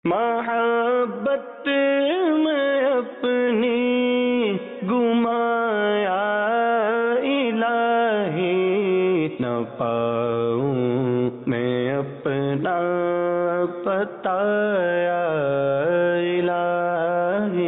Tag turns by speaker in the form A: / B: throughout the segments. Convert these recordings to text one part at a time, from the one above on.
A: محبت میں اپنی گمایا الہی، نہ پاؤں میں اپنا پتایا الہی۔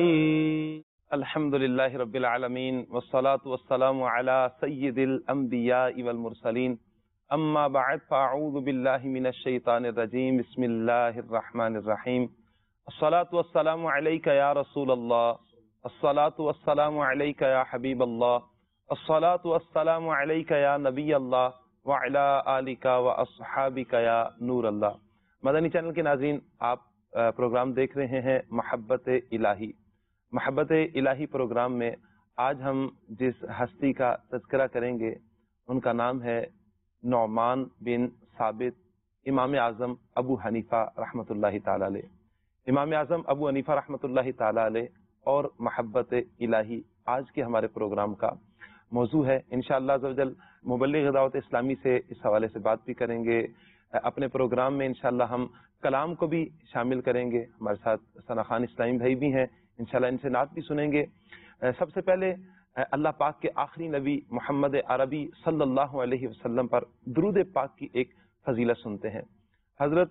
B: الحمدللہ رب العالمین والصلاة والسلام علی سید الانبیاء والمرسلین، اما بعد فاعوذ باللہ من الشیطان الرجیم، بسم اللہ الرحمن الرحیم۔ الصلاة والسلام علیک یا رسول اللہ، الصلاة والسلام علیک یا حبیب اللہ، الصلاة والسلام علیک یا نبی اللہ وعلی آلک واصحابک یا نور اللہ۔ مدنی چینل کے ناظرین، آپ پروگرام دیکھ رہے ہیں محبت الہی۔ محبت الہی پروگرام میں آج ہم جس ہستی کا تذکرہ کریں گے ان کا نام ہے نعمان بن ثابت، امام اعظم ابو حنیفہ رحمۃ اللہ تعالی علیہ۔ امام اعظم ابو حنیفہ رحمۃ اللہ تعالی علیہ اور محبت الہی آج کے ہمارے پروگرام کا موضوع ہے۔ انشاءاللہ عز و جل مبلغ دعوت اسلامی سے اس حوالے سے بات بھی کریں گے۔ اپنے پروگرام میں انشاءاللہ ہم کلام کو بھی شامل کریں گے۔ ہمارے ساتھ ثنا خان اسلامی بھائی بھی ہیں، انشاءاللہ ان سے نعت بھی سنیں گے۔ سب سے پہلے اللہ پاک کے آخری نبی محمد عربی صلی اللہ علیہ وسلم پر درود پاک کی ایک فضیلت سنتے ہیں۔ حضرت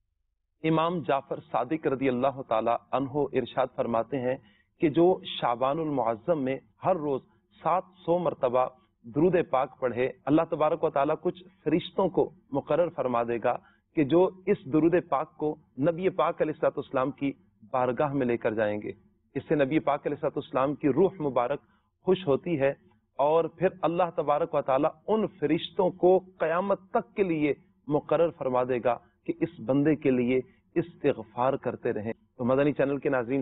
B: امام جعفر صادق رضی اللہ تعالی عنہ ارشاد فرماتے ہیں کہ جو شعبان المعظم میں ہر روز 700 مرتبہ درود پاک پڑھے، اللہ تبارک و تعالی کچھ فرشتوں کو مقرر فرما دے گا کہ جو اس درود پاک کو نبی پاک علیہ الصلوۃ والسلام کی بارگاہ میں لے کر جائیں گے۔ اس سے نبی پاک علیہ الصلوۃ والسلام کی روح مبارک خوش ہوتی ہے، اور پھر اللہ تبارک و تعالی ان فرشتوں کو قیامت تک کے لیے مقرر فرما دے گا کہ اس بندے کے لیے استغفار کرتے رہیں۔ تو مدنی چینل کے ناظرین،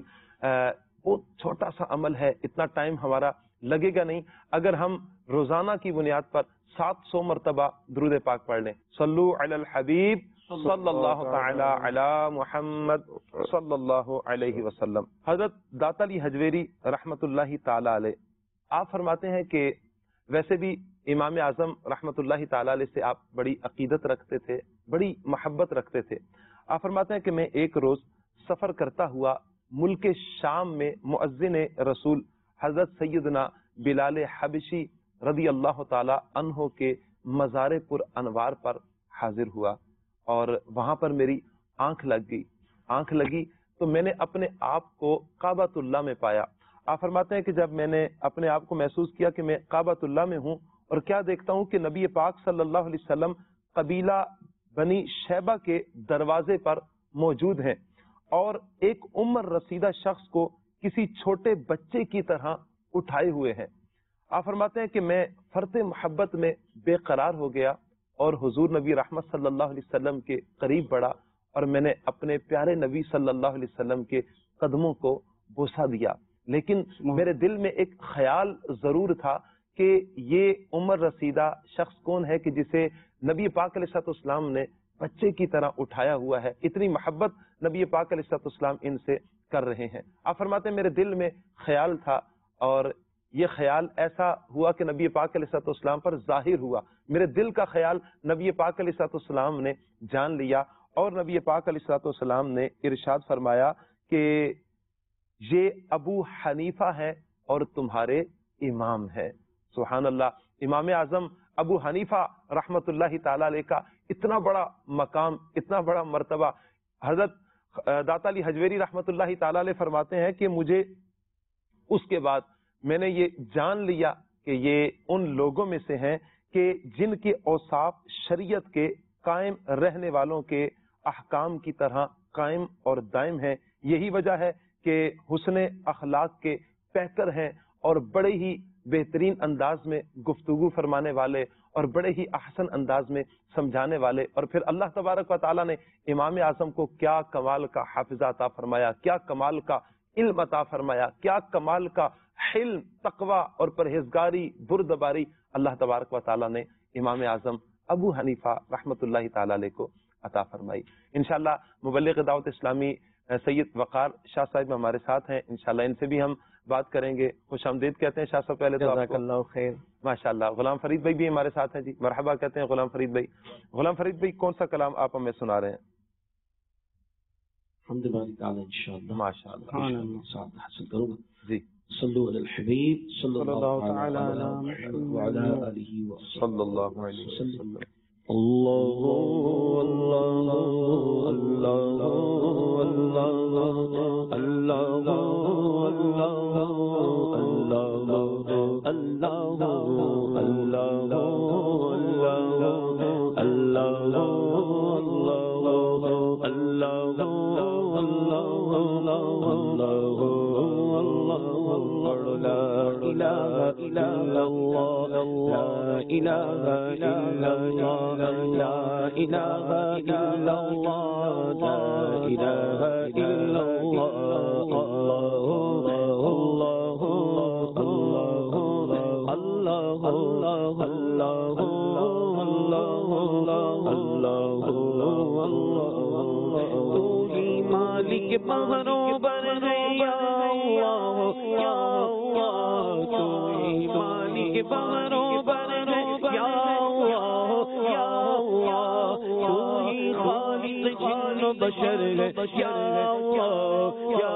B: وہ چھوٹا سا عمل ہے، اتنا ٹائم ہمارا لگے گا نہیں، اگر ہم روزانہ کی بنیاد پر 700 مرتبہ درود پاک پڑھ لیں۔ صلو علی الحبیب صلی اللہ تعالی علی محمد صلی اللہ علیہ وسلم۔ حضرت داتا علی حجویری رحمۃ اللہ تعالی علیہ آپ فرماتے ہیں کہ ویسے بھی امام اعظم رحمۃ اللہ تعالی علیہ سے آپ بڑی عقیدت رکھتے تھے، بڑی محبت رکھتے تھے۔ آپ فرماتے ہیں کہ میں ایک روز سفر کرتا ہوا ملک شام میں مؤذن رسول حضرت سیدنا بلال حبشی رضی اللہ تعالی عنہ کے مزار پر انوار پر حاضر ہوا، اور وہاں پر میری آنکھ لگی تو میں نے اپنے آپ کو کعبۃ اللہ میں پایا۔ آپ فرماتے ہیں کہ جب میں نے اپنے آپ کو محسوس کیا کہ میں کعبۃ اللہ میں ہوں، اور کیا دیکھتا ہوں کہ نبی پاک صلی اللہ علیہ وسلم قبیلہ بنی شیبہ کے دروازے پر موجود ہیں، اور ایک عمر رسیدہ شخص کو کسی چھوٹے بچے کی طرح اٹھائے ہوئے ہیں۔ آپ فرماتے ہیں کہ میں فرط محبت میں بے قرار ہو گیا، اور حضور نبی رحمت صلی اللہ علیہ وسلم کے قریب بڑھا، اور میں نے اپنے پیارے نبی صلی اللہ علیہ وسلم کے قدموں کو بوسہ دیا۔ لیکن میرے دل میں ایک خیال ضرور تھا کہ یہ عمر رسیدہ شخص کون ہے کہ جسے نبی پاک علیہ الصلوۃ والسلام نے بچے کی طرح اٹھایا ہوا ہے، اتنی محبت نبی پاک علیہ الصلوۃ والسلام ان سے کر رہے ہیں۔ آپ فرماتے ہیں میرے دل میں خیال تھا، اور یہ خیال ایسا ہوا کہ نبی پاک علیہ الصلوۃ والسلام پر ظاہر ہوا۔ میرے دل کا خیال نبی پاک علیہ الصلوۃ والسلام نے جان لیا، اور نبی پاک علیہ الصلوۃ والسلام نے ارشاد فرمایا کہ یہ ابو حنیفہ ہے اور تمہارے امام ہے۔ سبحان اللہ، امام اعظم ابو حنیفہ رحمۃ اللہ تعالی علیہ کا اتنا بڑا مقام، اتنا بڑا مرتبہ۔ حضرت داتا علی حجویری رحمۃ اللہ تعالی علیہ فرماتے ہیں کہ مجھے اس کے بعد میں نے یہ جان لیا کہ یہ ان لوگوں میں سے ہیں کہ جن کے اوصاف شریعت کے قائم رہنے والوں کے احکام کی طرح قائم اور دائم ہیں۔ یہی وجہ ہے کہ حسن اخلاق کے پیکر ہیں، اور بڑے ہی بہترین انداز میں گفتگو فرمانے والے، اور بڑے ہی احسن انداز میں سمجھانے والے۔ اور پھر اللہ تبارک و تعالیٰ نے امام اعظم کو کیا کمال کا حافظہ عطا فرمایا، کیا کمال کا علم عطا فرمایا، کیا کمال کا حلم، تقوی اور پرہیزگاری، بردباری اللہ تبارک و تعالیٰ نے امام اعظم ابو حنیفہ رحمۃ اللہ تعالی علیہ کو عطا فرمائی۔ انشاءاللہ مبلغ دعوت اسلامی سید وقار شاہ صاحب ہمارے ساتھ ہیں، انشاءاللہ ان سے بھی ہم بات کریں گے۔ خوش آمدید کہتے ہیں شاہ صاحب پہلے تو
C: جزاک اللہ خیر۔
B: ماشاءاللہ۔ غلام فرید بھائی بھی ہمارے ساتھ ہیں جی، مرحبا کہتے ہیں غلام فرید بھائی۔ غلام فرید بھائی کون سا کلام آپ ہمیں سنا رہے ہیں؟
C: حمد باری تعالی انشاءاللہ
B: ماشاءاللہ
C: ساتھ حاصل کروں گا.
B: جی
C: صلو علی الحبیب صلی اللہ
A: تعالی
C: علی
A: علی
C: محمد وعلی آلہ
B: صلی اللہ علیہ وسلم.
A: اللہ اللہ اللہ اللہ اللہ مالک بہروں بر ہے یا اللہ یا اللہ تو ہی مالک بہروں بر ہے یا اللہ یا اللہ تو ہی خالق جن و بشر ہے یا اللہ یا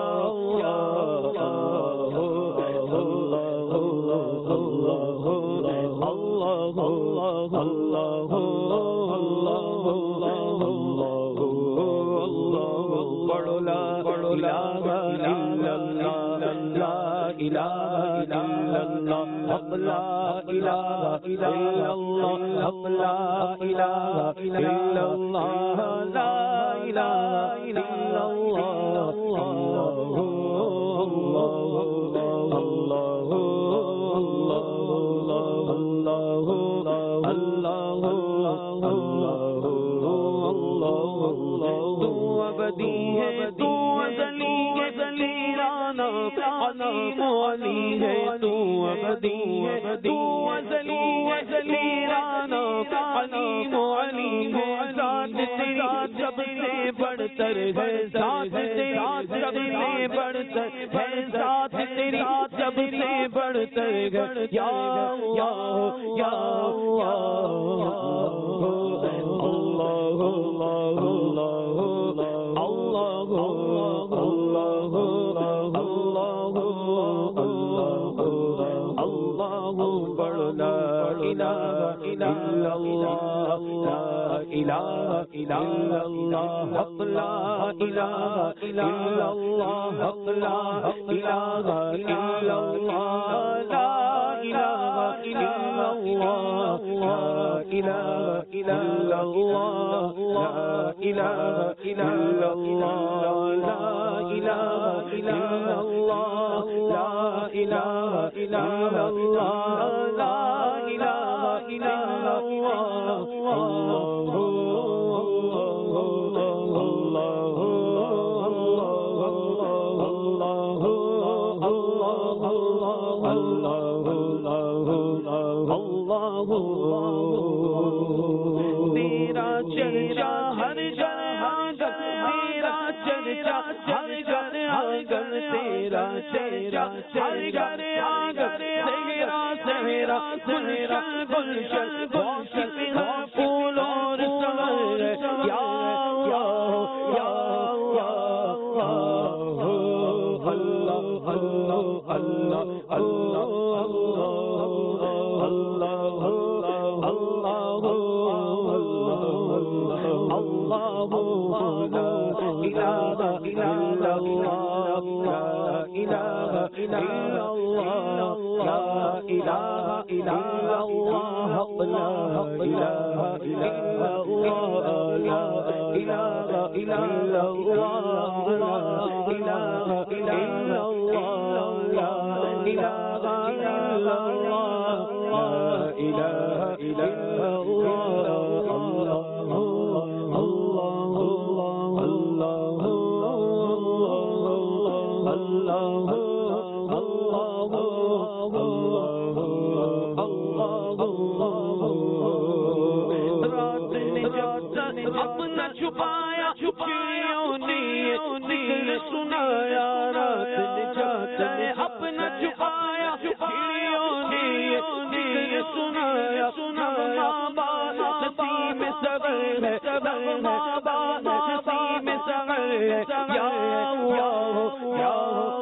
A: یا اللہ یا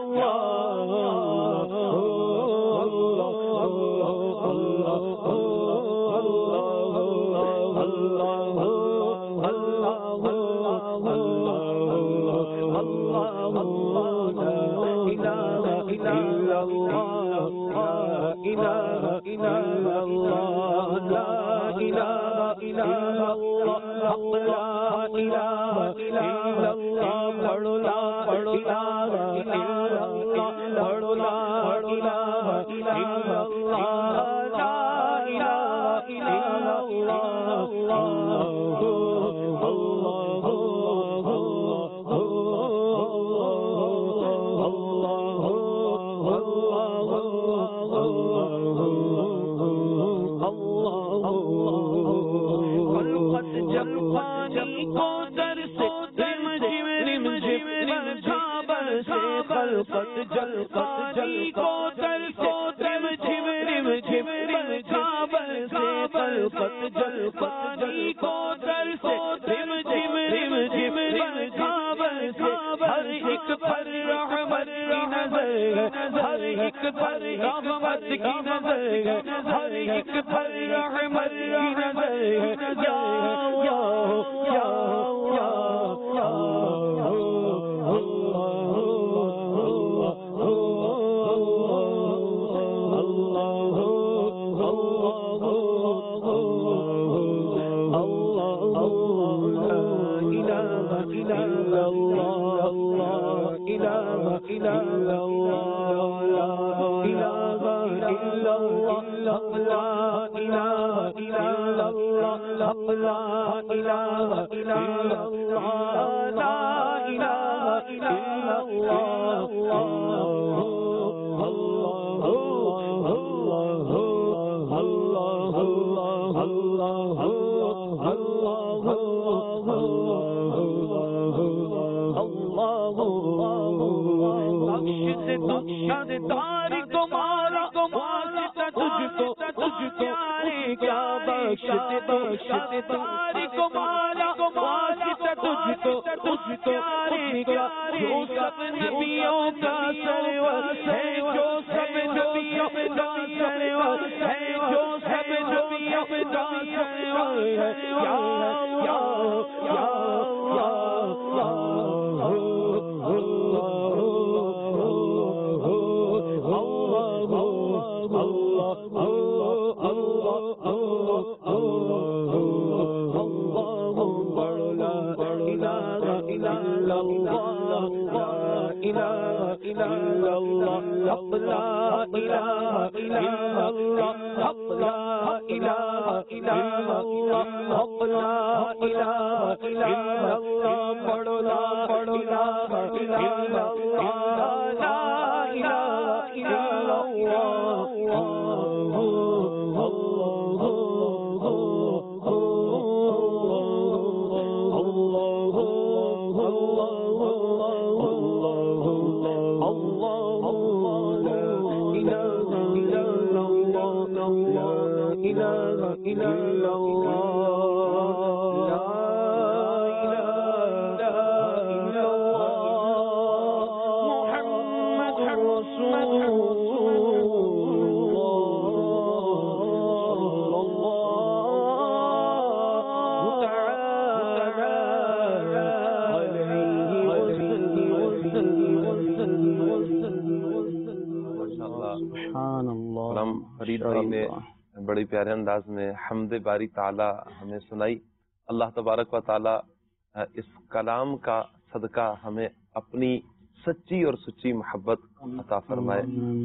B: بڑی پیارے انداز میں حمد باری تعالی ہمیں سنائی. اللہ تبارک و تعالی اس کلام کا صدقہ ہمیں اپنی سچی اور سچی محبت عطا فرمائے.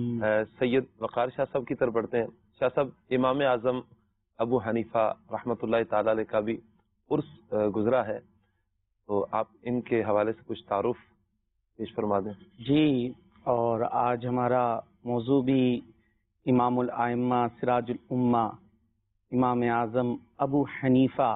B: سید وقار شاہ صاحب کی طرف بڑھتے ہیں. شاہ صاحب، امام اعظم ابو حنیفہ رحمۃ اللہ تعالی علیہ کا بھی عرس گزرا ہے، تو آپ ان کے حوالے سے کچھ تعارف پیش فرما دیں.
D: جی، اور آج ہمارا موضوع بھی امام الائمہ سراج الامہ امام اعظم ابو حنیفہ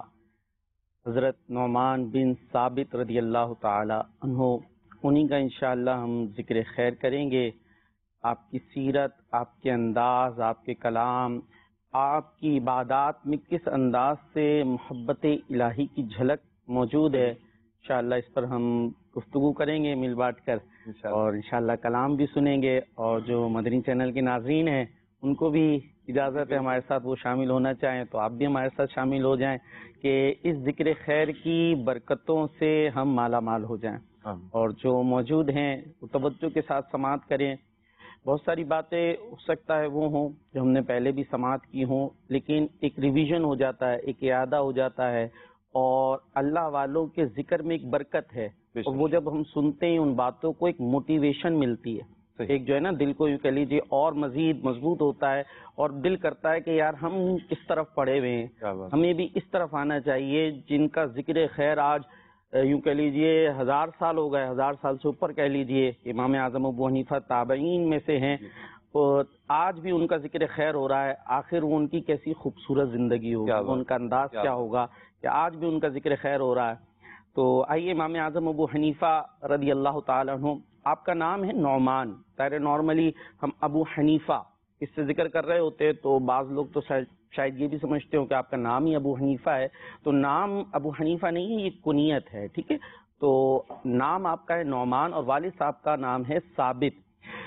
D: حضرت نعمان بن ثابت رضی اللہ تعالی عنہ، انہی کا انشاءاللہ ہم ذکر خیر کریں گے. آپ کی سیرت، آپ کے انداز، آپ کے کلام، آپ کی عبادات میں کس انداز سے محبت الہی کی جھلک موجود ہے، انشاءاللہ اس پر ہم گفتگو کریں گے مل بانٹ کر، اور انشاءاللہ کلام بھی سنیں گے، اور جو مدنی چینل کے ناظرین ہیں ان کو بھی اجازت ہے ہمارے ساتھ وہ شامل ہونا چاہیں تو آپ بھی ہمارے ساتھ شامل ہو جائیں کہ اس ذکر خیر کی برکتوں سے ہم مالا مال ہو جائیں، اور جو موجود ہیں وہ توجہ کے ساتھ سماعت کریں۔ بہت ساری باتیں ہو سکتا ہے وہ ہوں جو ہم نے پہلے بھی سماعت کی ہوں، لیکن ایک ریویژن ہو جاتا ہے، ایک اعادہ ہو جاتا ہے، اور اللہ والوں کے ذکر میں ایک برکت ہے، اور وہ جب ہم سنتے ہیں ان باتوں کو ایک موٹیویشن ملتی ہے، ایک جو ہے نا دل کو یوں کہہ لیجیے اور مزید مضبوط ہوتا ہے، اور دل کرتا ہے کہ یار ہم کس طرف پڑے ہوئے ہیں، ہمیں بھی اس طرف آنا چاہیے جن کا ذکر خیر آج یوں کہہ لیجیے 1000 سال ہو گئے، 1000 سال سے اوپر کہہ لیجیے، امام اعظم ابو حنیفہ تابعین میں سے ہیں، اور آج بھی ان کا ذکر خیر ہو رہا ہے۔ آخر وہ ان کی کیسی خوبصورت زندگی ہوگی، ان کا انداز کیا ہوگا کہ آج بھی ان کا ذکر خیر ہو رہا ہے۔ تو آئیے امام اعظم ابو حنیفہ رضی اللہ تعالیٰ عنہ، آپ کا نام ہے نعمان، ظاہر نارملی ہم ابو حنیفہ اس سے ذکر کر رہے ہوتے تو بعض لوگ تو شاید یہ بھی سمجھتے ہو کہ آپ کا نام ہی ابو حنیفہ ہے، تو نام ابو حنیفہ نہیں ہے، یہ کنیت ہے، ٹھیک ہے؟ تو نام آپ کا ہے نعمان، اور والد صاحب کا نام ہے ثابت۔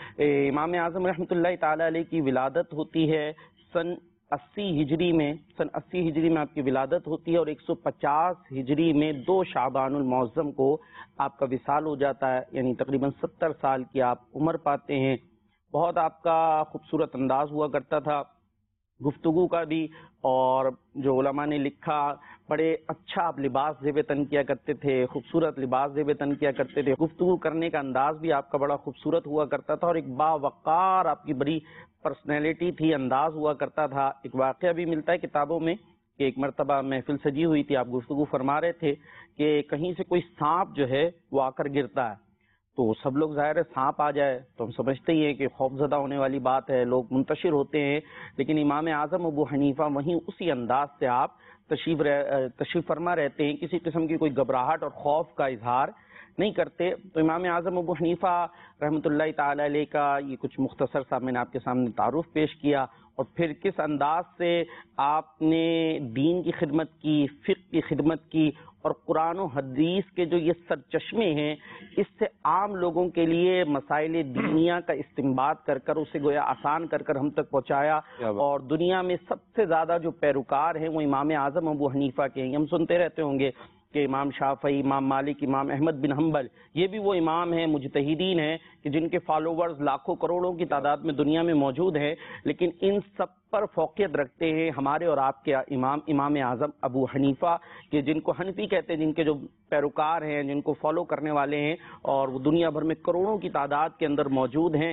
D: امام اعظم رحمۃ اللہ تعالی علیہ کی ولادت ہوتی ہے سن 80 ہجری میں، سن 80 ہجری میں آپ کی ولادت ہوتی ہے، اور 150 ہجری میں 2 شعبان المعظم کو آپ کا وصال ہو جاتا ہے، یعنی تقریباً 70 سال کی آپ عمر پاتے ہیں۔ بہت آپ کا خوبصورت انداز ہوا کرتا تھا گفتگو کا بھی، اور جو علماء نے لکھا بڑے اچھا آپ لباس زیب تن کیا کرتے تھے، خوبصورت لباس زیب تن کیا کرتے تھے، گفتگو کرنے کا انداز بھی آپ کا بڑا خوبصورت ہوا کرتا تھا، اور ایک باوقار آپ کی بڑی پرسنالٹی تھی، انداز ہوا کرتا تھا۔ ایک واقعہ بھی ملتا ہے کتابوں میں کہ ایک مرتبہ محفل سجی ہوئی تھی، آپ گفتگو فرما رہے تھے کہ کہیں سے کوئی سانپ جو ہے وہ آ کر گرتا ہے، تو سب لوگ ظاہر ہے سانپ آ جائے تو ہم سمجھتے ہی ہیں کہ خوف زدہ ہونے والی بات ہے، لوگ منتشر ہوتے ہیں، لیکن امام اعظم ابو حنیفہ وہیں اسی انداز سے آپ تشریف فرما رہتے ہیں، کسی قسم کی کوئی گھبراہٹ اور خوف کا اظہار نہیں کرتے۔ تو امام اعظم ابو حنیفہ رحمۃ اللہ تعالی علیہ کا یہ کچھ مختصر سا میں نے آپ کے سامنے تعارف پیش کیا، اور پھر کس انداز سے آپ نے دین کی خدمت کی، فقہ کی خدمت کی، اور قرآن و حدیث کے جو یہ سرچشمے ہیں اس سے عام لوگوں کے لیے مسائل دینیہ کا استنباط کر کر اسے گویا آسان کر کر ہم تک پہنچایا، اور دنیا میں سب سے زیادہ جو پیروکار ہیں وہ امام اعظم ابو حنیفہ کے ہیں۔ ہم سنتے رہتے ہوں گے کہ امام شافعی، امام مالک، امام احمد بن حنبل، یہ بھی وہ امام ہیں، مجتہدین ہیں کہ جن کے فالوورز لاکھوں کروڑوں کی تعداد میں دنیا میں موجود ہیں، لیکن ان سب پر فوقیت رکھتے ہیں ہمارے اور آپ کے امام اعظم ابو حنیفہ، کہ جن کو حنفی کہتے ہیں، جن کے جو پیروکار ہیں، جن کو فالو کرنے والے ہیں، اور وہ دنیا بھر میں کروڑوں کی تعداد کے اندر موجود ہیں۔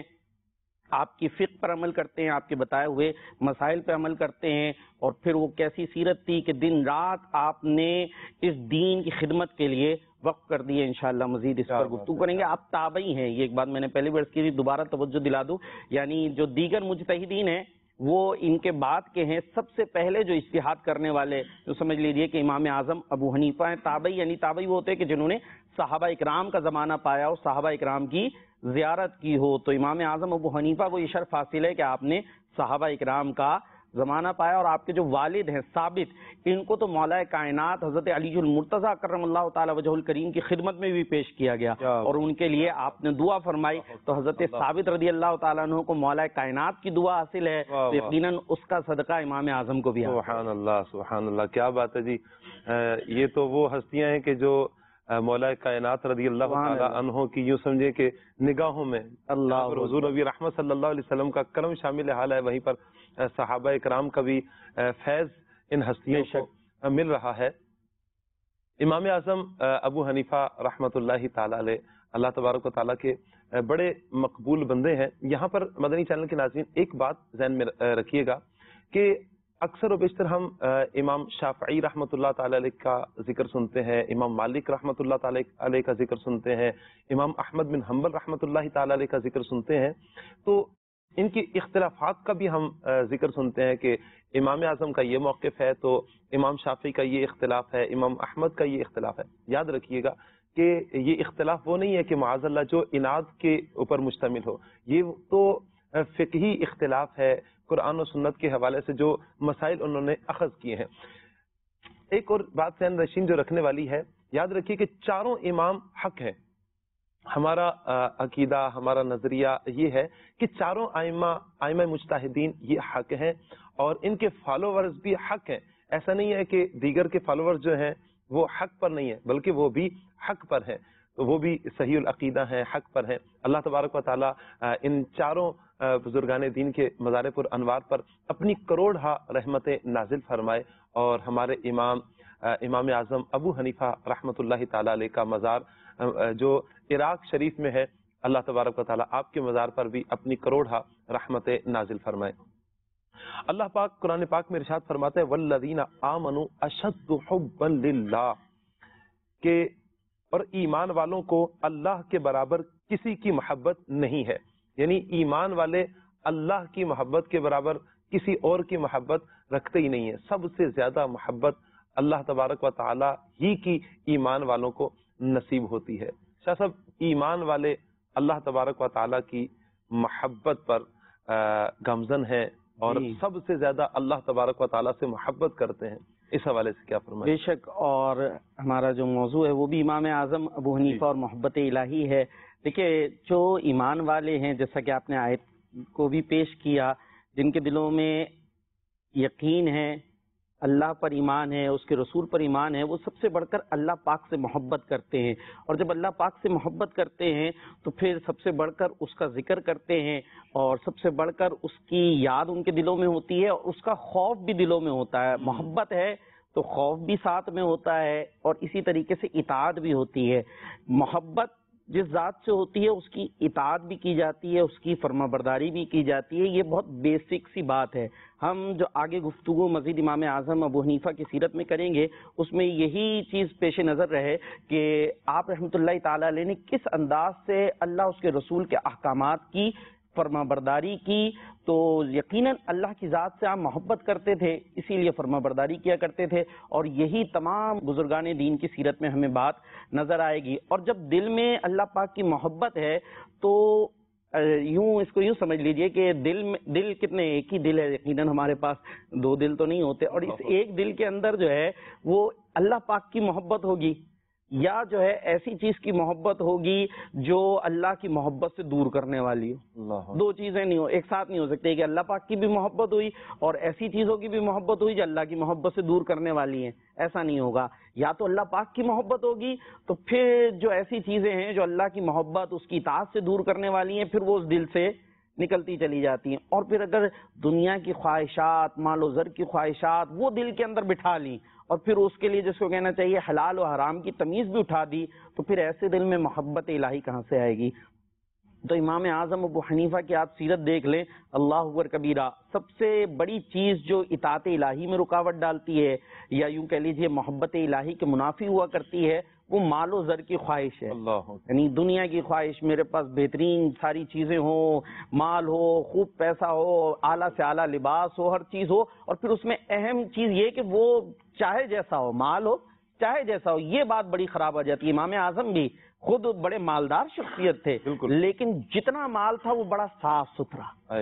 D: آپ کی فقہ پر عمل کرتے ہیں، آپ کے بتائے ہوئے مسائل پہ عمل کرتے ہیں، اور پھر وہ کیسی سیرت تھی کہ دن رات آپ نے اس دین کی خدمت کے لیے وقف کر دیے۔ انشاءاللہ مزید اس پر گفتگو کریں گے۔ آپ تابعی ہیں، یہ ایک بات میں نے پہلے بھی عرض کی تھی، دوبارہ توجہ دلا دوں، یعنی جو دیگر مجتہدین ہیں وہ ان کے بعد کے ہیں، سب سے پہلے جو اجتہاد کرنے والے جو سمجھ لیجیے کہ امام اعظم ابو حنیفہ ہیں۔ تابعی یعنی تابعی وہ ہوتے ہیں کہ جنہوں نے صحابہ اکرام کا زمانہ پایا ہو، صحابہ اکرام کی زیارت کی ہو، تو امام اعظم ابو حنیفہ کو یہ شرف حاصل ہے کہ آپ نے صحابہ اکرام کا زمانہ پایا، اور آپ کے جو والد ہیں ثابت، ان کو تو مولا کائنات حضرت علی المرتضیٰ کرم اللہ تعالی وجہ الکریم کی خدمت میں بھی پیش کیا گیا، اور ان کے لیے آپ نے دعا فرمائی، تو حضرت ثابت رضی اللہ تعالیٰ عنہ کو مولا کائنات کی دعا حاصل ہے، تو یقیناً اس کا صدقہ امام اعظم کو بھی حاصل ہے۔
B: سبحان اللہ، سبحان اللہ، کیا بات ہے جی۔ یہ تو وہ ہستیاں ہیں کہ جو مولا کائنات رضی اللہ تعالیٰ عنہ کی یوں سمجھے کہ نگاہوں میں اللہ حضور نبی رحمت صلی اللہ علیہ وسلم کا کرم شامل حال ہے، وہیں پر صحابہ اکرام کا بھی فیض ان ہستیوں کو مل رہا ہے۔ امام اعظم ابو حنیفہ رحمۃ اللہ تعالیٰ علیہ، اللہ تبارک و تعالیٰ کے بڑے مقبول بندے ہیں۔ یہاں پر مدنی چینل کے ناظرین ایک بات ذہن میں رکھیے گا کہ اکثر و بیشتر ہم امام شافعی رحمۃ اللہ تعالی علیہ کا ذکر سنتے ہیں، امام مالک رحمۃ اللہ تعالی علیہ کا ذکر سنتے ہیں، امام احمد بن حنبل رحمۃ اللہ تعالی علیہ کا ذکر سنتے ہیں، تو ان کی اختلافات کا بھی ہم ذکر سنتے ہیں کہ امام اعظم کا یہ موقف ہے تو امام شافعی کا یہ اختلاف ہے، امام احمد کا یہ اختلاف ہے۔ یاد رکھیے گا کہ یہ اختلاف وہ نہیں ہے کہ معاذ اللہ جو اناد کے اوپر مشتمل ہو، یہ تو فقہی اختلاف ہے، قرآن و سنت کے حوالے سے جو مسائل انہوں نے اخذ کیے ہیں۔ ایک اور بات ذہن نشین جو رکھنے والی ہے یاد رکھیے کہ چاروں امام حق ہیں. ہمارا عقیدہ، ہمارا نظریہ یہ ہے کہ چاروں ائمہ مجتہدین یہ حق ہیں اور ان کے فالوورز بھی حق ہیں. ایسا نہیں ہے کہ دیگر کے فالوورز جو ہیں وہ حق پر نہیں ہیں، بلکہ وہ بھی حق پر ہیں، وہ بھی صحیح العقیدہ ہیں، حق پر ہیں. اللہ تبارک و تعالی ان چاروں بزرگان دین کے مزار پر انوار پر اپنی کروڑہا رحمتیں نازل فرمائے اور ہمارے امام اعظم ابو حنیفہ رحمۃ اللہ تعالی علیہ کا مزار جو عراق شریف میں ہے، اللہ تبارک و تعالی آپ کے مزار پر بھی اپنی کروڑہا رحمتیں نازل فرمائے. اللہ پاک قرآن پاک میں ارشاد فرماتا ہے والذین آمنوا اشد حبا للہ، کہ اور ایمان والوں کو اللہ کے برابر کسی کی محبت نہیں ہے. یعنی ایمان والے اللہ کی محبت کے برابر کسی اور کی محبت رکھتے ہی نہیں ہیں. سب سے زیادہ محبت اللہ تبارک و تعالی ہی کی ایمان والوں کو نصیب ہوتی ہے. شاہ صاحب، ایمان والے اللہ تبارک و تعالی کی محبت پر گامزن ہیں اور سب سے زیادہ اللہ تبارک و تعالی سے محبت کرتے ہیں. اس حوالے سے کیا فرمائیں؟
D: بے شک، اور ہمارا جو موضوع ہے وہ بھی امام اعظم ابو حنیفہ اور محبت الہی ہے. دیکھیے، جو ایمان والے ہیں، جیسا کہ آپ نے آیت کو بھی پیش کیا، جن کے دلوں میں یقین ہے، اللہ پر ایمان ہے، اس کے رسول پر ایمان ہے، وہ سب سے بڑھ کر اللہ پاک سے محبت کرتے ہیں. اور جب اللہ پاک سے محبت کرتے ہیں تو پھر سب سے بڑھ کر اس کا ذکر کرتے ہیں اور سب سے بڑھ کر اس کی یاد ان کے دلوں میں ہوتی ہے اور اس کا خوف بھی دلوں میں ہوتا ہے. محبت ہے تو خوف بھی ساتھ میں ہوتا ہے اور اسی طریقے سے اطاعت بھی ہوتی ہے. محبت جس ذات سے ہوتی ہے اس کی اطاعت بھی کی جاتی ہے، اس کی فرما برداری بھی کی جاتی ہے. یہ بہت بیسک سی بات ہے. ہم جو آگے گفتگو مزید امام اعظم ابو حنیفہ کی سیرت میں کریں گے، اس میں یہی چیز پیش نظر رہے کہ آپ رحمۃ اللہ تعالی علیہ نے کس انداز سے اللہ اس کے رسول کے احکامات کی فرما برداری کی. تو یقیناً اللہ کی ذات سے آپ محبت کرتے تھے، اسی لیے فرما برداری کیا کرتے تھے، اور یہی تمام بزرگان دین کی سیرت میں ہمیں بات نظر آئے گی. اور جب دل میں اللہ پاک کی محبت ہے تو اس کو یوں سمجھ لیجئے کہ دل کتنے، ایک ہی دل ہے، یقیناً ہمارے پاس دو دل تو نہیں ہوتے، اور اس ایک دل کے اندر جو ہے وہ اللہ پاک کی محبت ہوگی یا جو ہے ایسی چیز کی محبت ہوگی جو اللہ کی محبت سے دور کرنے والی ہو. دو چیزیں نہیں ہو، ایک ساتھ نہیں ہو سکتی کہ اللہ پاک کی بھی محبت ہوئی اور ایسی چیزوں کی بھی محبت ہوئی جو اللہ کی محبت سے دور کرنے والی ہیں. ایسا نہیں ہوگا. یا تو اللہ پاک کی محبت ہوگی تو پھر جو ایسی چیزیں ہیں جو اللہ کی محبت اس کی اطاعت سے دور کرنے والی ہیں پھر وہ اس دل سے نکلتی چلی جاتی ہیں. اور پھر اگر دنیا کی خواہشات، مال و زر کی خواہشات وہ دل کے اندر بٹھا لیں اور پھر اس کے لیے جس کو کہنا چاہیے حلال و حرام کی تمیز بھی اٹھا دی، تو پھر ایسے دل میں محبت الہی کہاں سے آئے گی؟ تو امام اعظم ابو حنیفہ کی آپ سیرت دیکھ لیں، اللہ اکبر کبیرہ، سب سے بڑی چیز جو اطاعت الہی میں رکاوٹ ڈالتی ہے یا یوں کہہ لیجیے محبت الہی کے منافی ہوا کرتی ہے، وہ مال و زر کی خواہش ہے. یعنی دنیا کی خواہش، میرے پاس بہترین ساری چیزیں ہوں، مال ہو، خوب پیسہ ہو، اعلیٰ سے اعلیٰ لباس ہو، ہر چیز ہو، اور پھر اس میں اہم چیز یہ کہ وہ چاہے جیسا ہو، مال ہو چاہے جیسا ہو. یہ بات بڑی خراب آ جاتی ہے. امام اعظم بھی خود بڑے مالدار شخصیت تھے، لیکن جتنا مال تھا وہ بڑا صاف ستھرا.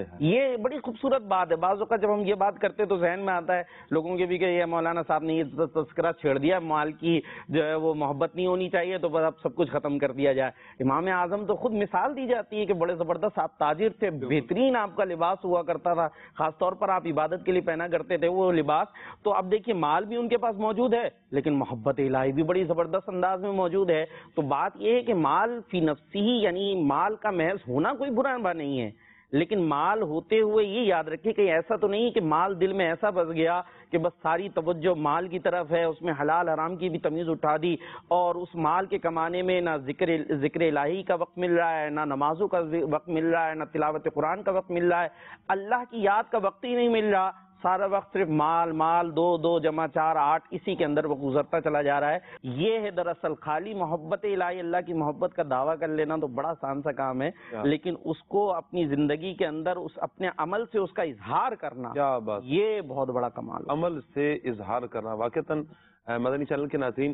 D: یہ بڑی خوبصورت بات ہے. بعض اوقات جب ہم یہ بات کرتے تو ذہن میں آتا ہے لوگوں کے بھی کہ یہ مولانا صاحب نے یہ تذکرہ چھیڑ دیا، مال کی جو ہے وہ محبت نہیں ہونی چاہیے تو بس اب سب کچھ ختم کر دیا جائے. امام اعظم تو خود مثال دی جاتی ہے کہ بڑے زبردست آپ تاجر تھے، بہترین آپ کا لباس ہوا کرتا تھا، خاص طور پر آپ عبادت کے لیے پہنا کرتے تھے وہ لباس. تو اب دیکھیے مال بھی ان کے پاس موجود ہے لیکن محبت الہی بھی بڑی زبردست انداز میں موجود ہے. تو بات یہ ہے کہ مال فی نفسی ہی، یعنی مال کا محض ہونا کوئی برا نہیں ہے، لیکن مال ہوتے ہوئے یہ یاد رکھیں کہ ایسا تو نہیں کہ مال دل میں ایسا بس گیا کہ بس ساری توجہ مال کی طرف ہے، اس میں حلال حرام کی بھی تمیز اٹھا دی اور اس مال کے کمانے میں نہ ذکر الہی کا وقت مل رہا ہے، نہ نمازوں کا وقت مل رہا ہے، نہ تلاوت قرآن کا وقت مل رہا ہے، اللہ کی یاد کا وقت ہی نہیں مل رہا. سارا وقت صرف مال 2 جمع 4 8 اسی کے اندر وہ گزرتا چلا جا رہا ہے. یہ ہے دراصل خالی محبت الہی، اللہ کی محبت کا دعویٰ کر لینا تو بڑا آسان سا کام ہے، لیکن اس کو اپنی زندگی کے اندر اپنے عمل سے اس کا اظہار کرنا، یہ بہت بڑا کمال ہے.
B: عمل سے اظہار کرنا. واقعتاً مدنی چینل کے ناظرین،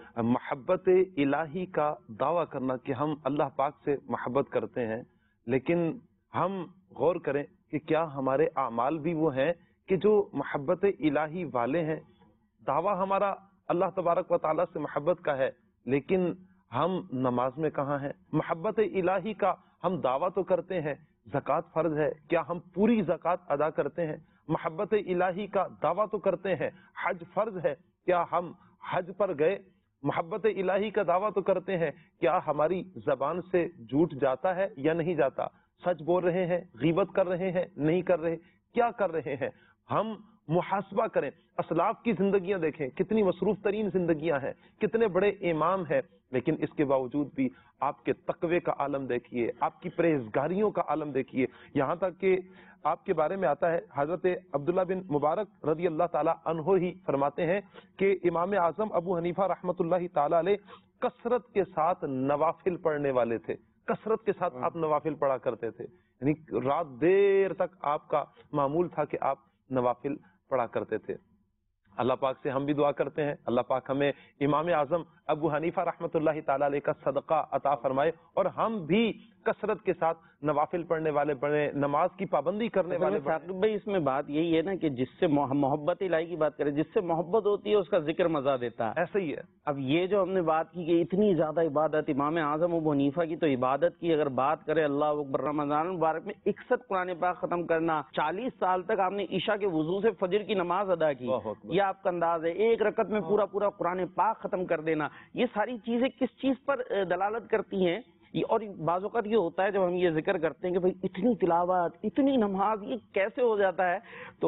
B: محبت الہی کا دعویٰ کرنا کہ ہم اللہ پاک سے محبت کرتے ہیں، لیکن ہم غور کریں کہ کیا ہمارے اعمال بھی وہ ہیں کہ جو محبت الہی والے ہیں؟ دعویٰ ہمارا اللہ تبارک و تعالیٰ سے محبت کا ہے لیکن ہم نماز میں کہاں ہیں؟ محبت الہی کا ہم دعویٰ تو کرتے ہیں، زکوٰۃ فرض ہے، کیا ہم پوری زکوٰۃ ادا کرتے ہیں؟ محبت الہی کا دعویٰ تو کرتے ہیں، حج فرض ہے، کیا ہم حج پر گئے؟ محبت الہی کا دعویٰ تو کرتے ہیں، کیا ہماری زبان سے جھوٹ جاتا ہے یا نہیں جاتا؟ سچ بول رہے ہیں، غیبت کر رہے ہیں، نہیں کر رہے، کیا کر رہے ہیں؟ ہم محاسبہ کریں، اسلاف کی زندگیاں دیکھیں، کتنی مصروف ترین زندگیاں ہیں، کتنے بڑے امام ہیں، لیکن اس کے باوجود بھی آپ کے تقوی کا عالم دیکھیے، آپ کی پرہیزگاریوں کا عالم دیکھیے، یہاں تک کہ آپ کے بارے میں آتا ہے، حضرت عبداللہ بن مبارک رضی اللہ تعالی عنہ ہی فرماتے ہیں کہ امام اعظم ابو حنیفہ رحمۃ اللہ تعالی علیہ کثرت کے ساتھ نوافل پڑھنے والے تھے، کثرت کے ساتھ آپ نوافل پڑھا کرتے تھے، یعنی رات دیر تک آپ کا معمول تھا کہ آپ نوافل پڑھا کرتے تھے۔ اللہ پاک سے ہم بھی دعا کرتے ہیں اللہ پاک ہمیں امام اعظم ابو حنیفہ رحمۃ اللہ تعالی علیہ کا صدقہ عطا فرمائے اور ہم بھی کثرت کے ساتھ نوافل پڑھنے والے بنے، نماز کی پابندی کرنے والے بنے۔
D: ثاقب بھائی اس میں بات یہی ہے نا کہ جس سے محبت الہی کی بات کریں، جس سے محبت ہوتی ہے اس کا ذکر مزہ دیتا ہے،
B: ایسا ہی ہے۔
D: اب یہ جو ہم نے بات کی کہ اتنی زیادہ عبادت امام اعظم ابو حنیفہ کی، تو عبادت کی اگر بات کریں، اللہ اکبر، رمضان المبارک میں 61 قرآن پاک ختم کرنا، 40 سال تک آپ نے عشاء کے وضو سے فجر کی نماز ادا کی، یہ آپ کا انداز ہے، ایک رکعت میں پورا قرآن پاک ختم کر دینا، یہ ساری چیزیں کس چیز پر دلالت کرتی ہیں؟ اور بعض اوقات یہ ہوتا ہے جب ہم یہ ذکر کرتے ہیں کہ بھئی اتنی تلاوت، اتنی نماز، یہ کیسے ہو جاتا ہے، تو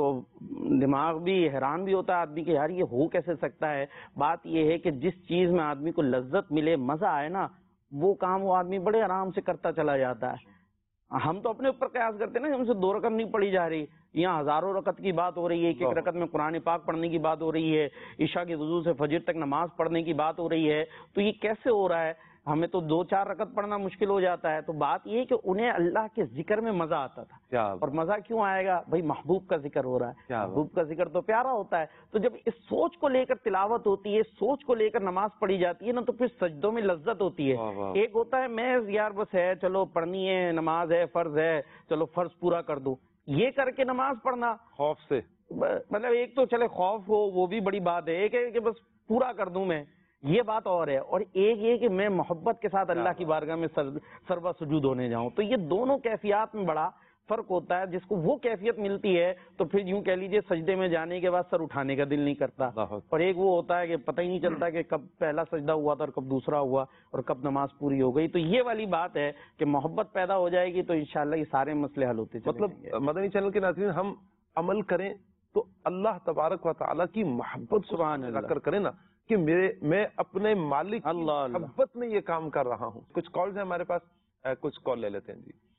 D: دماغ بھی حیران بھی ہوتا ہے آدمی کہ یار یہ ہو کیسے سکتا ہے۔ بات یہ ہے کہ جس چیز میں آدمی کو لذت ملے، مزہ آئے نا، وہ کام وہ آدمی بڑے آرام سے کرتا چلا جاتا ہے۔ ہم تو اپنے اوپر قیاس کرتے ہیں نا، ہم سے 2 رکعت نہیں پڑھی جا رہی، یہاں ہزاروں رکعت کی بات ہو رہی ہے، ایک رکعت میں قرآن پاک پڑھنے کی بات ہو رہی ہے، عشاء کے وضو سے فجر تک نماز پڑھنے کی بات ہو رہی ہے، تو یہ کیسے ہو رہا ہے؟ ہمیں تو 2-4 رکعت پڑھنا مشکل ہو جاتا ہے۔ تو بات یہ ہے کہ انہیں اللہ کے ذکر میں مزہ آتا تھا، اور مزہ کیوں آئے گا بھائی؟ محبوب کا ذکر ہو رہا ہے، محبوب کا ذکر تو پیارا ہوتا ہے، تو جب اس سوچ کو لے کر تلاوت ہوتی ہے، سوچ کو لے کر نماز پڑھی جاتی ہے نا، تو پھر سجدوں میں لذت ہوتی ہے۔ ایک ہوتا ہے میں یار بس ہے، چلو پڑھنی ہے، نماز ہے، فرض ہے، چلو فرض پورا کر دو، یہ کر کے نماز پڑھنا
B: خوف سے،
D: مطلب ایک تو چلے خوف ہو وہ بھی بڑی بات ہے، ایک ہے کہ بس پورا کر دوں میں، یہ بات اور ہے، اور ایک یہ کہ میں محبت کے ساتھ اللہ کی بارگاہ میں سربا سجود ہونے جاؤں، تو یہ دونوں کیفیات میں بڑا فرق ہوتا ہے۔ جس کو وہ کیفیت ملتی ہے تو پھر یوں کہہ لیجئے سجدے میں جانے کے بعد سر اٹھانے کا دل نہیں کرتا، اور ایک وہ ہوتا ہے کہ پتہ ہی نہیں چلتا کہ کب پہلا سجدہ ہوا تھا اور کب دوسرا ہوا اور کب نماز پوری ہو گئی۔ تو یہ والی بات ہے کہ محبت پیدا ہو جائے گی تو انشاءاللہ یہ سارے مسئلے حل ہوتے چلے جائیں گے۔
B: مدنی چینل کے ناظرین، ہم عمل کریں تو اللہ تبارک و تعالیٰ کی محبت
D: سبحان اللہ
B: کر کریں نا، کہ میں اپنے مالک کی محبت میں یہ کام کر رہا ہوں۔ کچھ کالز ہیں ہمارے پاس، کچھ کال لے لیتے ہیں۔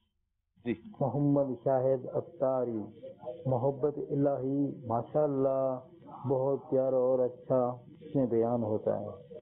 B: جی
E: محمد شاہد اختاری، محبت الہی ماشاءاللہ بہت پیارا اور اچھا اس میں بیان ہوتا ہے۔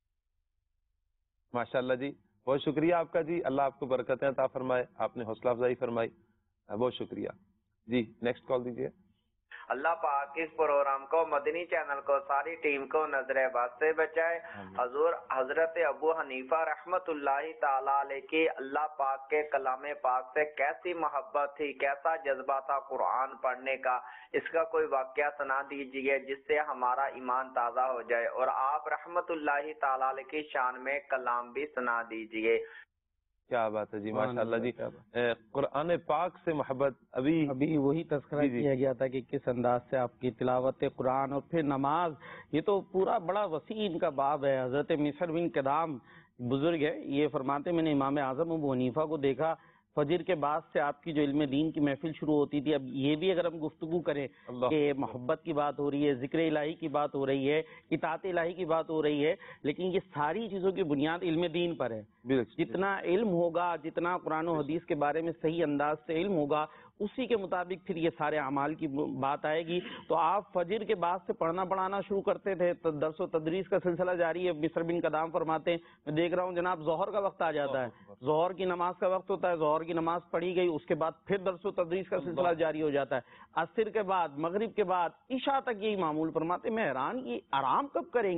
B: ماشاءاللہ جی، بہت شکریہ آپ کا جی، اللہ آپ کو برکتیں عطا فرمائے، آپ نے حوصلہ افزائی فرمائی، بہت شکریہ جی۔ نیکسٹ کال دیجیے۔
F: اللہ پاک اس پروگرام کو، مدنی چینل کو، ساری ٹیم کو نظر بد سے بچائے۔ حضور حضرت ابو حنیفہ رحمت اللہ تعالی علیہ کی اللہ پاک کے کلام پاک سے کیسی محبت تھی، کیسا جذبہ تھا قرآن پڑھنے کا، اس کا کوئی واقعہ سنا دیجیے جس سے ہمارا ایمان تازہ ہو جائے، اور آپ رحمت اللہ تعالی علیہ کی شان میں کلام بھی سنا دیجیے۔
B: کیا بات ہے جی، ماشاءاللہ جی، قرآن پاک سے محبت۔
D: ابھی وہی تذکرہ کیا گیا تھا کہ کس انداز سے آپ کی تلاوت قرآن اور پھر نماز، یہ تو پورا بڑا وسیع ان کا باب ہے۔ حضرت مصر بن کدام بزرگ ہے، یہ فرماتے میں نے امام اعظم ابو حنیفہ کو دیکھا، فجر کے بعد سے آپ کی جو علم دین کی محفل شروع ہوتی تھی۔ اب یہ بھی اگر ہم گفتگو کریں کہ محبت کی بات ہو رہی ہے، ذکر الہی کی بات ہو رہی ہے، اطاعت الہی کی بات ہو رہی ہے، لیکن یہ ساری چیزوں کی بنیاد علم دین پر ہے۔ جتنا علم ہوگا، جتنا قرآن و حدیث کے بارے میں صحیح انداز سے علم ہوگا، اسی کے مطابق پھر یہ سارے اعمال کی بات آئے گی۔ تو آپ فجر کے بعد سے پڑھنا پڑھانا شروع کرتے تھے، درس و تدریس کا سلسلہ جاری ہے۔ مصر بن کدام فرماتے ہیں میں دیکھ رہا ہوں جناب ظہر کا وقت آ جاتا ہے، ظہر کی نماز کا وقت ہوتا ہے، ظہر کی نماز پڑھی گئی، اس کے بعد پھر درس و تدریس کا سلسلہ جاری ہو جاتا ہے، عصر کے بعد، مغرب کے بعد، عشاء تک یہی معمول۔ فرماتے میں حیران یہ آرام کب کریں گے؟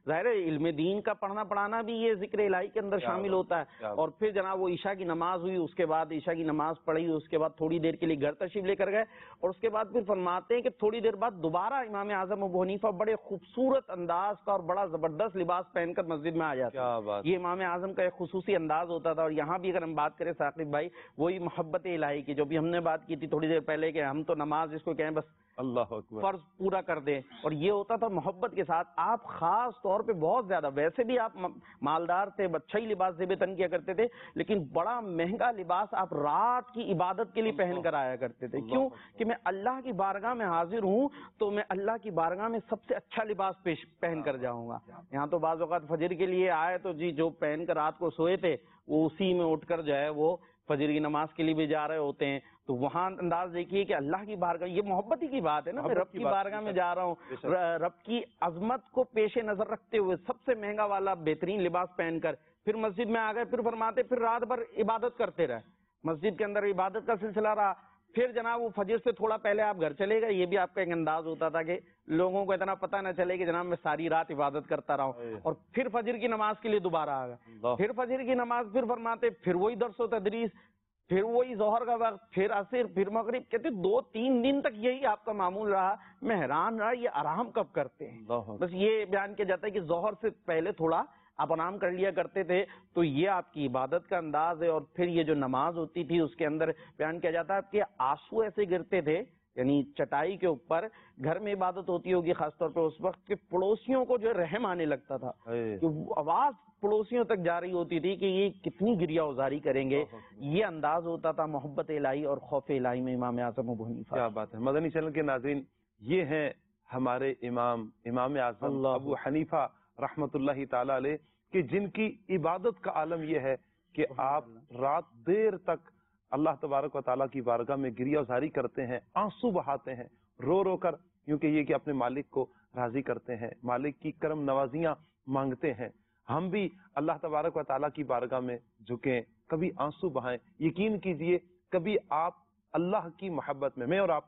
D: ظاہر ہے علم دین کا پڑھنا پڑھانا بھی یہ ذکر الہی کے اندر شامل ہوتا ہے. اور پھر جناب وہ عشاء کی نماز ہوئی، اس کے بعد عشاء کی نماز پڑھی، اس کے بعد تھوڑی دیر کے لیے گھر تشریف لے کر گئے، اور اس کے بعد پھر فرماتے ہیں کہ تھوڑی دیر بعد دوبارہ امام اعظم ابو حنیفہ بڑے خوبصورت انداز کا اور بڑا زبردست لباس پہن کر مسجد میں آ جاتے ہیں. یہ امام اعظم کا ایک خصوصی انداز ہوتا تھا. اور یہاں بھی اگر ہم بات کریں ثاقب بھائی، وہی محبت الہی کی جو بھی ہم نے بات کی تھی تھوڑی دیر پہلے کہ ہم تو نماز جس کو کہیں بس
B: اللہ اکبر
D: فرض پورا کر دیں، اور یہ ہوتا تھا محبت کے ساتھ. آپ خاص طور پہ بہت زیادہ، ویسے بھی آپ مالدار تھے، اچھا ہی لباس زیب تن کیا کرتے تھے، لیکن بڑا مہنگا لباس آپ رات کی عبادت کے لیے پہن کر آیا کرتے تھے. کیوں کہ میں اللہ کی بارگاہ میں حاضر ہوں تو میں اللہ کی بارگاہ میں سب سے اچھا لباس پہن کر جاؤں گا. یہاں تو بعض اوقات فجر کے لیے آئے تو جی جو پہن کر رات کو سوئے تھے وہ اسی میں اٹھ کر جو ہے وہ فجر کی نماز کے لیے بھی جا رہے ہوتے ہیں. تو وہاں انداز دیکھیے کہ اللہ کی بارگاہ، یہ محبت ہی کی بات ہے نا، میں رب کی بارگاہ میں جا رہا ہوں، رب کی عظمت کو پیش نظر رکھتے ہوئے سب سے مہنگا والا بہترین لباس پہن کر پھر مسجد میں آ گئے. پھر فرماتے پھر رات بھر عبادت کرتے رہے، مسجد کے اندر عبادت کا سلسلہ رہا. پھر جناب وہ فجر سے تھوڑا پہلے آپ گھر چلے گئے. یہ بھی آپ کا ایک انداز ہوتا تھا کہ لوگوں کو اتنا پتہ نہ چلے کہ جناب میں ساری رات عبادت کرتا رہا ہوں. اور پھر فجر کی نماز کے لیے دوبارہ آ گئے. پھر فجر کی نماز، پھر فرماتے پھر وہی درس و تدریس، پھر وہی ظہر کا وقت، پھر عصر، پھر مغرب. کہتے 2-3 دن تک یہی آپ کا معمول رہا. میں حیران رہا یہ آرام کب کرتے ہیں. بس یہ بیان کیا جاتا ہے کہ ظہر سے پہلے تھوڑا آپ آرام کر لیا کرتے تھے. تو یہ آپ کی عبادت کا انداز ہے. اور پھر یہ جو نماز ہوتی تھی اس کے اندر بیان کیا جاتا ہے کہ آنسو ایسے گرتے تھے، یعنی چٹائی کے اوپر گھر میں عبادت ہوتی ہوگی خاص طور پہ اس وقت، کہ پڑوسیوں کو جو رحم آنے لگتا تھا، کہ آواز پڑوسیوں تک جا رہی ہوتی تھی کہ یہ کتنی گریا ازاری کریں گے. یہ انداز ہوتا تھا محبت الہی اور خوف الہی میں امام اعظم ابو حنیفہ.
B: کیا بات ہے. مدنی چینل کے ناظرین، یہ ہیں ہمارے امام اعظم ابو حنیفہ رحمۃ اللہ تعالی علیہ، کہ جن کی عبادت کا عالم یہ ہے کہ آپ رات دیر تک اللہ تبارک و تعالیٰ کی بارگاہ میں گریہ ازاری کرتے ہیں، آنسو بہاتے ہیں رو رو کر، کیونکہ یہ کہ اپنے مالک کو راضی کرتے ہیں، مالک کی کرم نوازیاں مانگتے ہیں. ہم بھی اللہ تبارک و تعالیٰ کی بارگاہ میں جھکیں، کبھی آنسو بہائیں. یقین کیجئے کبھی آپ اللہ کی محبت میں، میں اور آپ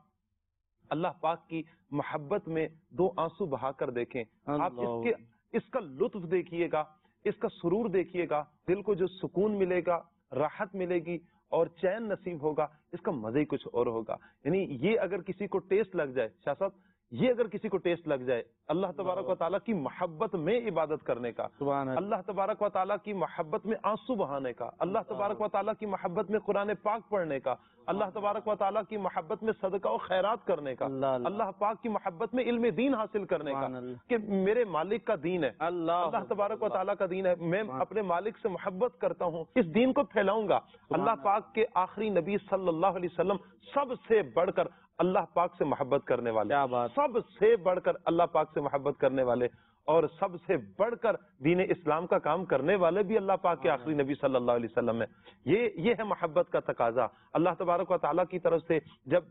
B: اللہ پاک کی محبت میں 2 آنسو بہا کر دیکھیں. آپ اس کا لطف دیکھیے گا، اس کا سرور دیکھیے گا، دل کو جو سکون ملے گا، راحت ملے گی اور چین نصیب ہوگا، اس کا مزہ ہی کچھ اور ہوگا. یعنی یہ اگر کسی کو ٹیسٹ لگ جائے، شاہ صاحب، یہ اگر کسی کو ٹیسٹ لگ جائے اللہ تبارک و تعالیٰ کی محبت میں عبادت کرنے کا، اللہ تبارک و تعالیٰ کی محبت میں آنسو بہانے کا، اللہ تبارک و تعالیٰ کی محبت میں قرآن پاک پڑھنے کا، اللہ تبارک و تعالیٰ کی محبت میں صدقہ و خیرات کرنے کا، اللہ پاک کی محبت میں علم دین حاصل کرنے کا، کہ میرے مالک کا دین ہے، اللہ تبارک و تعالیٰ کا دین ہے، میں اپنے مالک سے محبت کرتا ہوں، اس دین کو پھیلاؤں گا. اللہ پاک کے آخری نبی صلی اللہ علیہ وسلم سب سے بڑھ کر اللہ پاک سے محبت کرنے والے، سب سے بڑھ کر اللہ پاک سے محبت کرنے والے، اور سب سے بڑھ کر دین اسلام کا کام کرنے والے بھی اللہ پاک کے آخری نبی صلی اللہ علیہ وسلم ہے. یہ ہے محبت کا تقاضا. اللہ تبارک و تعالیٰ کی طرف سے جب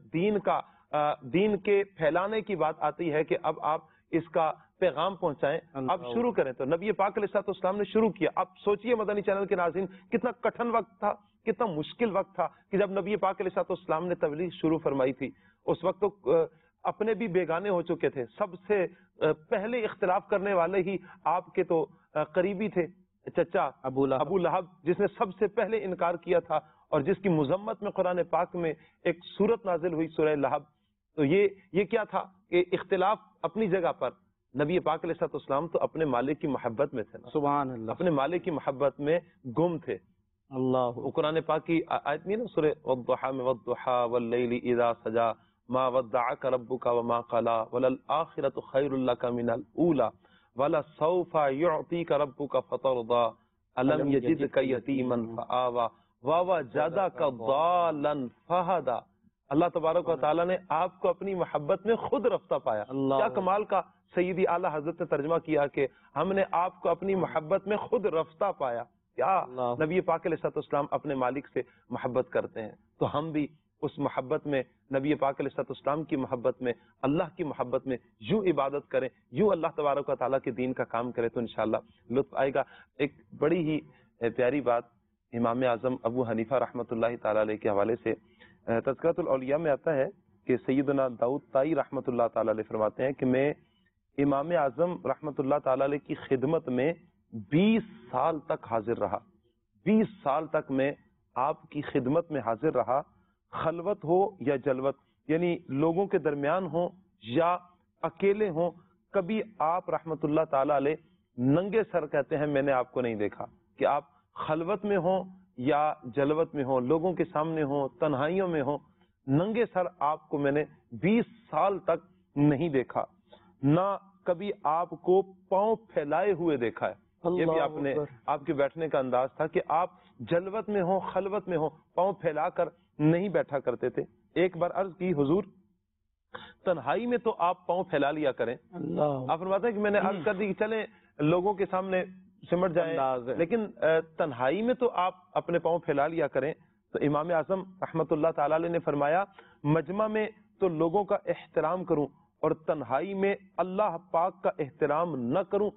B: دین کے پھیلانے کی بات آتی ہے کہ اب آپ اس کا پیغام پہنچائیں، اب شروع کریں، تو نبی پاک علیہ السلام نے شروع کیا. اب سوچئے مدنی چینل کے ناظرین، کتنا کٹھن وقت تھا، کتنا مشکل وقت تھا کہ جب نبی پاک علیہ السلام نے تبلیغ شروع فرمائی تھی. اس وقت تو اپنے بھی بیگانے ہو چکے تھے، سب سے پہلے اختلاف کرنے والے ہی آپ کے تو قریبی تھے، چچا ابو لہب، جس نے سب سے پہلے انکار کیا تھا اور جس کی مذمت میں قرآن پاک میں ایک سورت نازل ہوئی، سورہ لہب. تو یہ کیا تھا کہ اختلاف اپنی جگہ پر، نبی پاک علیہ السلام تو اپنے مالک کی محبت میں تھے،
D: سبحان اللہ،
B: اپنے مالک کی محبت میں گم تھے.
D: اللہ
B: قرآن پاک کی آیت نہیں نا، سورہ والضحى میں والضحى واللیل اذا سجا ما ودعك ربك وما قلى وللآخرة خير لك من الأولى ولسوف يعطيك ربك فترضى ألم يجدك يتيما فآوى ووجدك ضالا فهدى. اللہ تبارک و تعالیٰ نے آپ کو اپنی محبت میں خود رفتہ پایا. کیا کمال کا سیدی اعلیٰ حضرت نے ترجمہ کیا کہ ہم نے آپ کو اپنی محبت میں خود رفتہ پایا. کیا نبی پاک علیہ السلام اپنے مالک سے محبت کرتے ہیں، تو ہم بھی اس محبت میں، نبی پاک علیہ السلام کی محبت میں، اللہ کی محبت میں یوں عبادت کریں، یوں اللہ تبارک و تعالیٰ کے دین کا کام کریں، تو انشاءاللہ لطف آئے گا. ایک بڑی ہی پیاری بات امام اعظم ابو حنیفہ رحمۃ اللہ تعالیٰ علیہ کے حوالے سے تذکرۃ الاولیاء میں آتا ہے کہ سیدنا داؤد طائی رحمۃ اللہ تعالیٰ علیہ فرماتے ہیں کہ میں امام اعظم رحمت اللہ تعالی علیہ کی خدمت میں 20 سال تک حاضر رہا. 20 سال تک میں آپ کی خدمت میں حاضر رہا، خلوت ہو یا جلوت، یعنی لوگوں کے درمیان ہو یا اکیلے ہوں. کبھی آپ رحمت اللہ تعالی علیہ ننگے سر کہتے ہیں میں نے آپ کو نہیں دیکھا، کہ آپ خلوت میں ہوں یا جلوت میں ہوں، لوگوں کے سامنے ہوں، تنہائیوں میں ہوں، ننگے سر آپ کو میں نے 20 سال تک نہیں دیکھا. نہ کبھی آپ کو پاؤں پھیلائے ہوئے دیکھا ہے. یہ بھی آپ کے بیٹھنے کا انداز تھا کہ آپ جلوت میں ہوں، خلوت میں ہوں، پاؤں پھیلا کر نہیں بیٹھا کرتے تھے. ایک بار عرض کی حضور تنہائی میں تو آپ پاؤں پھیلا لیا کریں. آپ فرماتے ہیں کہ میں نے عرض کر دی کہ چلیں لوگوں کے سامنے سمٹ جائیں، لیکن تنہائی میں تو آپ اپنے پاؤں پھیلا لیا کریں. تو امام اعظم رحمت اللہ تعالی علیہ نے فرمایا مجمع میں تو لوگوں کا احترام کروں اور تنہائی میں اللہ پاک کا احترام نہ کروں.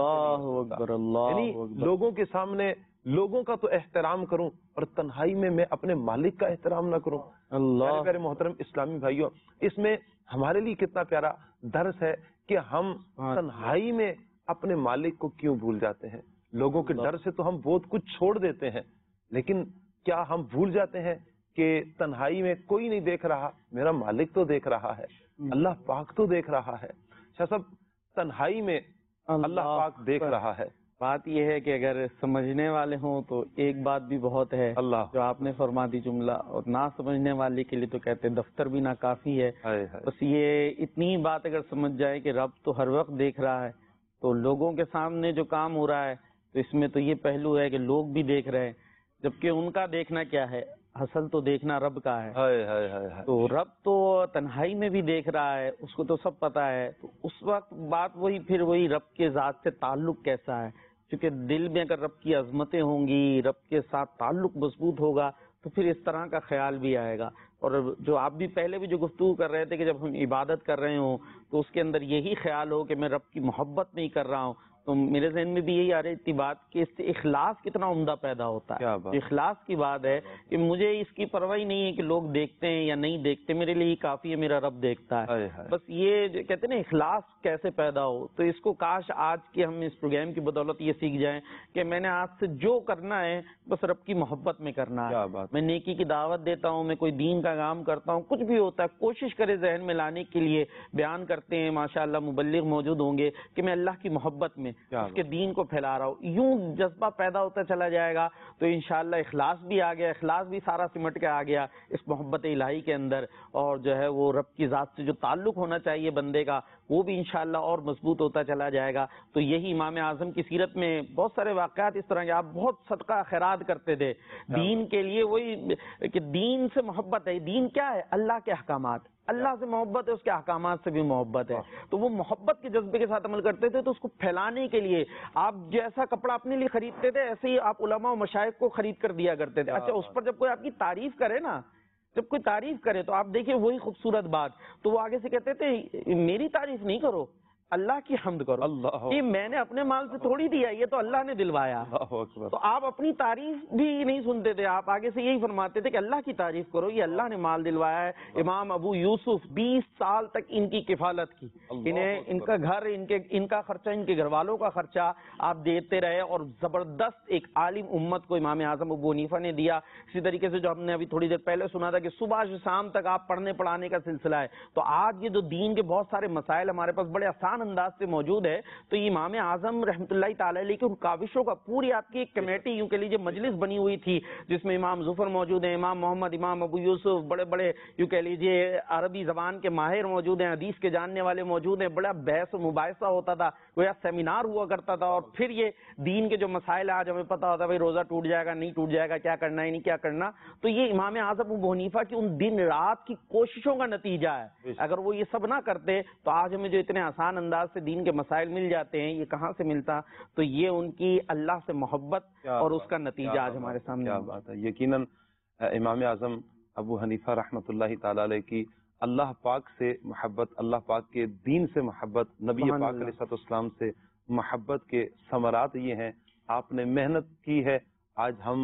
B: یعنی لوگوں کے سامنے لوگوں کا تو احترام کروں اور تنہائی میں اپنے مالک کا احترام نہ کروں. اللہ پیارے محترم اسلامی بھائیوں، اس میں ہمارے لیے کتنا پیارا درس ہے کہ ہم تنہائی میں اپنے مالک کو کیوں بھول جاتے ہیں. لوگوں کے ڈر سے تو ہم بہت کچھ چھوڑ دیتے ہیں، لیکن کیا ہم بھول جاتے ہیں کہ تنہائی میں کوئی نہیں دیکھ رہا، میرا مالک تو دیکھ رہا ہے، اللہ پاک تو دیکھ رہا ہے. شاہ صاحب تنہائی میں اللہ پاک دیکھ رہا ہے.
D: بات یہ ہے کہ اگر سمجھنے والے ہوں تو ایک بات بھی بہت ہے جو آپ نے فرما دی جملہ، اور نہ سمجھنے والے کے لیے تو کہتے ہیں دفتر بھی نہ کافی ہے. بس یہ اتنی بات اگر سمجھ جائے کہ رب تو ہر وقت دیکھ رہا ہے، تو لوگوں کے سامنے جو کام ہو رہا ہے تو اس میں تو یہ پہلو ہے کہ لوگ بھی دیکھ رہے ہیں، جبکہ ان کا دیکھنا کیا ہے، اصل تو دیکھنا رب کا ہے. تو رب تو تنہائی میں بھی دیکھ رہا ہے، اس کو تو سب پتا ہے. تو اس وقت بات وہی رب کے ذات سے تعلق کیسا ہے، کیونکہ دل میں اگر رب کی عظمتیں ہوں گی، رب کے ساتھ تعلق مضبوط ہوگا تو پھر اس طرح کا خیال بھی آئے گا. اور جو آپ بھی پہلے بھی جو گفتگو کر رہے تھے کہ جب ہم عبادت کر رہے ہوں تو اس کے اندر یہی خیال ہو کہ میں رب کی محبت نہیں کر رہا ہوں، تو میرے ذہن میں بھی یہی آ رہی تھی بات کہ اس سے اخلاص کتنا عمدہ پیدا ہوتا ہے. اخلاص کی بات ہے کہ مجھے اس کی پرواہ نہیں ہے کہ لوگ دیکھتے ہیں یا نہیں دیکھتے، میرے لیے کافی ہے میرا رب دیکھتا ہے. بس یہ جو کہتے ہیں نا اخلاص کیسے پیدا ہو، تو اس کو کاش آج کے ہم اس پروگرام کی بدولت یہ سیکھ جائیں کہ میں نے آج سے جو کرنا ہے بس رب کی محبت میں کرنا ہے. میں نیکی کی دعوت دیتا ہوں، میں کوئی دین کا کام کرتا ہوں، کچھ بھی ہوتا ہے کوشش کرے ذہن میں لانے کے لیے. بیان کرتے ہیں ماشاءاللہ مبلغ موجود ہوں گے کہ میں اللہ کی محبت میں اس کے دین کو پھیلا رہا ہوں. یوں جذبہ پیدا ہوتا چلا جائے گا تو انشاءاللہ اخلاص بھی آ گیا، اخلاص بھی سارا سمٹ کے آ گیا اس محبت الہی کے اندر، اور جو ہے وہ رب کی ذات سے جو تعلق ہونا چاہیے بندے کا وہ بھی انشاءاللہ اور مضبوط ہوتا چلا جائے گا. تو یہی امام اعظم کی سیرت میں بہت سارے واقعات اس طرح کے، آپ بہت صدقہ خیرات کرتے تھے دین کے لیے. وہی کہ دین سے محبت ہے. دین کیا ہے؟ اللہ کے احکامات. اللہ سے محبت ہے، اس کے احکامات سے بھی محبت ہے. تو وہ محبت کے جذبے کے ساتھ عمل کرتے تھے. تو اس کو پھیلانے کے لیے آپ جیسا کپڑا اپنے لیے خریدتے تھے ایسے ہی آپ علماء و مشائخ کو خرید کر دیا کرتے تھے. اچھا اس پر جب کوئی آپ کی تعریف کرے نا، جب کوئی تعریف کرے تو آپ دیکھیں وہی خوبصورت بات، تو وہ آگے سے کہتے تھے میری تعریف نہیں کرو، اللہ کی حمد کرو. یہ میں نے اپنے مال سے تھوڑی دیا، یہ تو اللہ نے دلوایا. تو آپ اپنی تعریف بھی نہیں سنتے تھے، آپ آگے سے یہی فرماتے تھے کہ اللہ کی تعریف کرو، یہ اللہ نے مال دلوایا ہے. امام ابو یوسف 20 سال تک ان کی کفالت کی، انہیں ان کا گھر، ان کا خرچہ، ان کے گھر والوں کا خرچہ آپ دیتے رہے، اور زبردست ایک عالم امت کو امام اعظم ابو حنیفہ نے دیا. اسی طریقے سے جو ہم نے ابھی تھوڑی دیر پہلے سنا تھا کہ صبح سے شام تک آپ پڑھنے پڑھانے کا سلسلہ ہے. تو آج یہ جو دین کے بہت سارے مسائل ہمارے پاس بڑے آسان انداز سے موجود ہے، تو یہ امام اعظم رحمۃ اللہ تعالی علیہ کی ان کاوشوں کا پوری آپ کی ایک کمیٹی یوں کہ لیجیے مجلس بنی ہوئی تھی، جس میں امام ظفر موجود ہیں، امام محمد، امام ابو یوسف، بڑے بڑے یوں کہہ لیجیے عربی زبان کے ماہر موجود ہیں، حدیث کے جاننے والے موجود ہیں. بڑا بحث و مباحثہ ہوتا تھا، گویا سیمینار ہوا کرتا تھا. اور پھر یہ دین کے جو مسائل آج ہمیں پتہ ہوتا ہے بھائی روزہ ٹوٹ جائے گا نہیں ٹوٹ جائے گا، کیا کرنا ہے نہیں کیا کرنا، تو یہ امام اعظم ابو حنیفہ کی ان دن رات کی کوششوں کا نتیجہ ہے. اگر وہ یہ سب نہ کرتے تو آج ہمیں جو اتنے آسان انداز سے دین کے مسائل مل جاتے ہیں، یہ کہاں سے ملتا؟ تو یہ ان کی اللہ سے محبت اور اس کا نتیجہ آج ہمارے سامنے
B: بات ہے. یقیناً امام اعظم ابو حنیفہ رحمۃ اللہ تعالی علیہ کی اللہ پاک سے محبت، اللہ پاک کے دین سے محبت، نبی پاک علیہ الصلوۃ والسلام سے محبت کے ثمرات یہ ہیں. آپ نے محنت کی ہے، آج ہم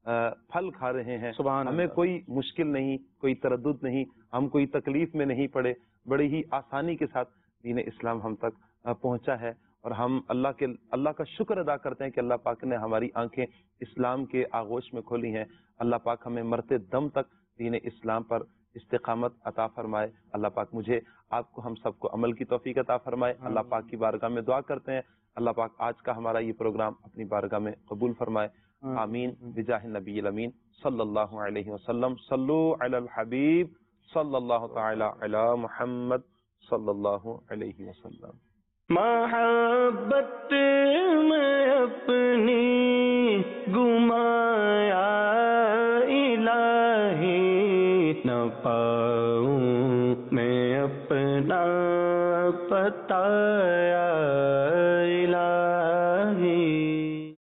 B: پھل کھا رہے ہیں. ہمیں کوئی مشکل نہیں، کوئی تردد نہیں، ہم کوئی تکلیف میں نہیں پڑے، بڑی ہی آسانی کے ساتھ دین اسلام ہم تک پہنچا ہے، اور ہم اللہ کا شکر ادا کرتے ہیں کہ اللہ پاک نے ہماری آنکھیں اسلام کے آغوش میں کھولی ہیں۔ اللہ پاک ہمیں مرتے دم تک دین اسلام پر استقامت عطا فرمائے۔ اللہ پاک مجھے، آپ کو، ہم سب کو عمل کی توفیق عطا فرمائے۔ اللہ پاک کی بارگاہ میں دعا کرتے ہیں اللہ پاک آج کا ہمارا یہ پروگرام اپنی بارگاہ میں قبول فرمائے۔ آمین بجاہ النبی الامین صلی اللہ علیہ وسلم۔ صلو علی الحبیب صلی اللہ تعالی علی محمد صلی اللہ علیہ وسلم۔
A: محبت میں اپنی گمایا الہی، نہ پاؤں میں اپنا پتایا الہی۔